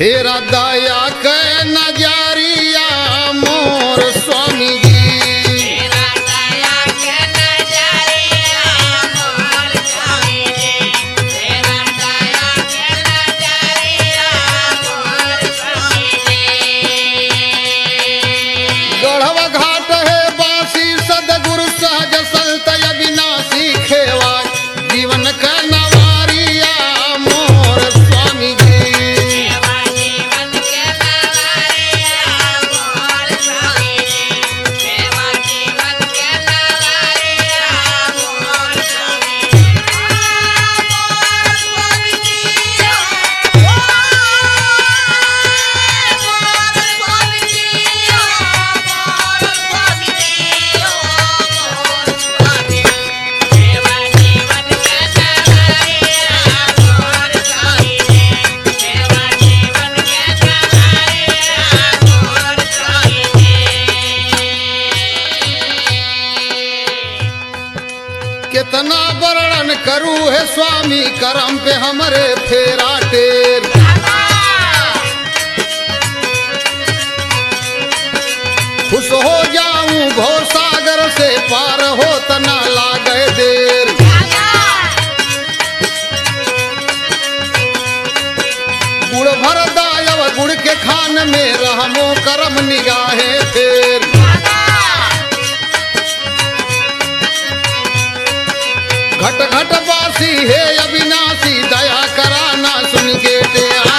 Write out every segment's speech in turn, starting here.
हेरा दया के नजरिया मोर स्वामी जी। तेरा दया के नजरिया मोर स्वामी जी, तेरा दया के नजरिया मोर स्वामी जी। गढ़वा घाट है बासी सदगुरु सहज संत अविनाशी खेवा जीवन का नवारिया मोर स्वामी जी। सेवा जीवन के नवारिया मोर स्वामी जी, सेवा जीवन के नवारिया मोर स्वामी जी। मोर स्वामी जी, मोर स्वामी जी, मोर स्वामी जी, मोर स्वामी। सेवा जीवन के नवारिया मोर स्वामी जी, सेवा जीवन के नवारिया मोर स्वामी जी। कितना वर्णन करूं है स्वामी करम पे हमरे फेरा टेर। खुश हो जाऊं भव सागर से पार हो तना लागे देर। गुड़ भर दायव गुड़ के खान में रहमो करम निगाहे फेर। घट घट बासी है अविनाशी दया कराना सुन के तेरा।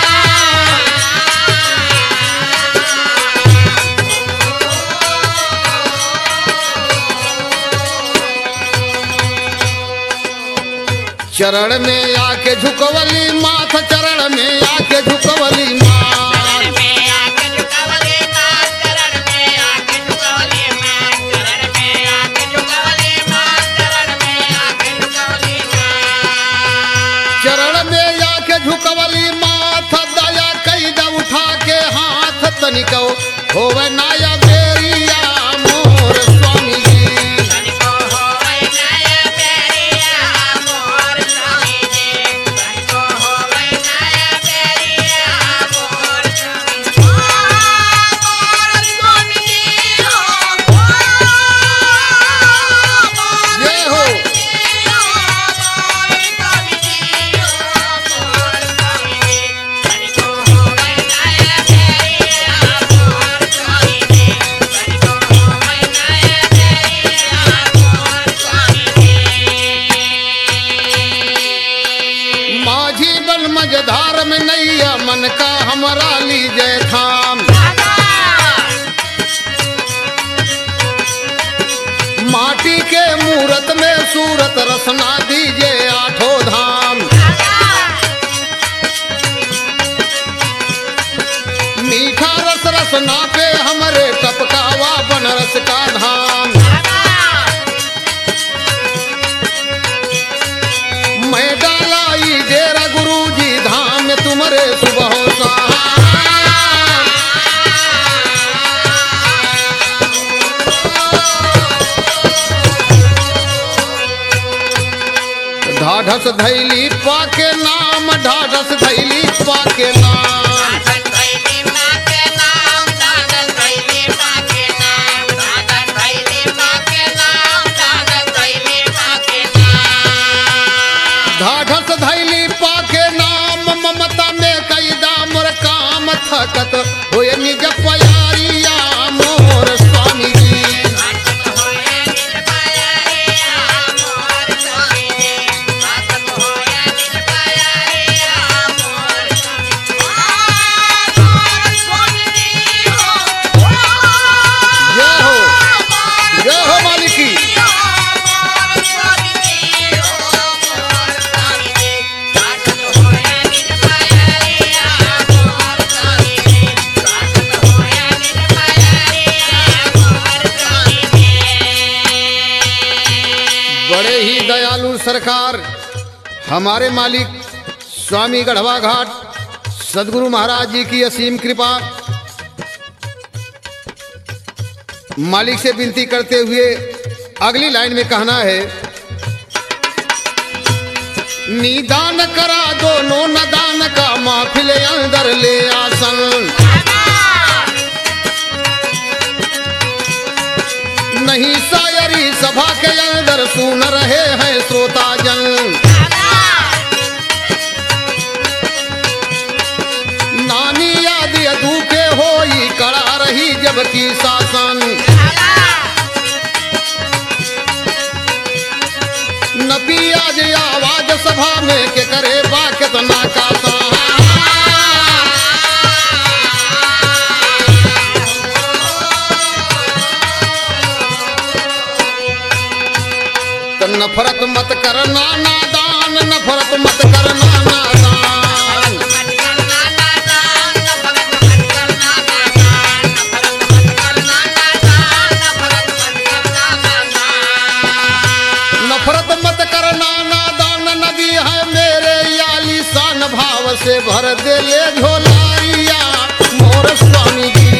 चरण में आके झुकवली माथ, चरण में आके झुकवली माथ। चरण में आके झुकवली माथ, चरण में आके झुकवली माथ, चरण में आके झुकवली माथ, चरण में आके झुकवली माथ। चरण में आके झुकवली माथ दया कई द उठा के हाथ तनिको होवे नाया बेरिया मोर स्वामी जी। तनिको होवे नया बेरिया मोर स्वामी जी, तनिको होवे नया बेरिया मोर स्वामी जी। मोर स्वामी जी, मोर जय हो। माझी बल मझधार में नैया मन का हमरा लीजय थाम। माटी के मूरत में सूरत रसना दीजे आठों धाम। मीठा रस रसना पे हमरे टपकावा बनरस का धाम। मैं डालाई डेरा गुरु जी धाम में तुम्हारे सुबह शाम। ढाढस धैली पाके नाम, ढाढस धैली पाके नाम। ढाढस धैली पाके नाम ममता में कई दामर काम थकत होए निज प्यारिया मोर स्वामी जी। जय हो, जय हो मालिकी। बड़े ही दयालु सरकार हमारे मालिक स्वामी गढ़वा घाट सदगुरु महाराज जी की असीम कृपा। मालिक से विनती करते हुए अगली लाइन में कहना है, निदान करा दोनों नदान का महफिल अंदर ले आसन नहीं शायरी सभा के अंदर सुन रहे हैं श्रोताजन नानी याद यदू के होई कड़ा रही जबकि शासन नपी आज आवाज सभा में के करे बा कितना का नफरत मत करना नादान नफरत मत करना नादान नफरत मत करना नादान नबी है मेरे याली शान भाव से भर दे ले झोलारिया मोर स्वामी जी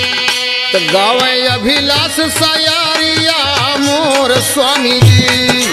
गावे अभिलाष सयारिया मोर स्वामी जी